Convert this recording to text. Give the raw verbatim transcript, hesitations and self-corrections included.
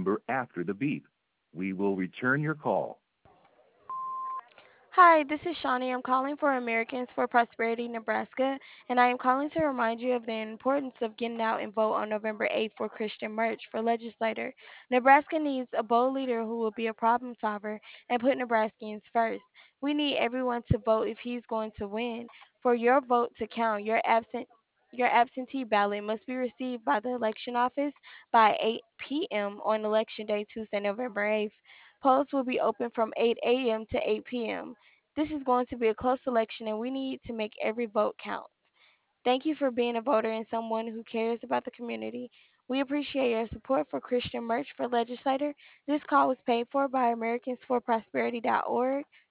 number after the beep. We will return your call. Hi, this is Shawnee. I'm calling for Americans for Prosperity, Nebraska, and I am calling to remind you of the importance of getting out and vote on November eighth for Christian Merch for legislator. Nebraska needs a bold leader who will be a problem solver and put Nebraskans first. We need everyone to vote if he's going to win. For your vote to count, your absent your absentee ballot must be received by the election office by eight p m on election day, Tuesday, November eighth. Polls will be open from eight a m to eight p m. This is going to be a close election and we need to make every vote count. Thank you for being a voter and someone who cares about the community. We appreciate your support for Christian Merch for Legislator. This call was paid for by Americans for Prosperity dot org.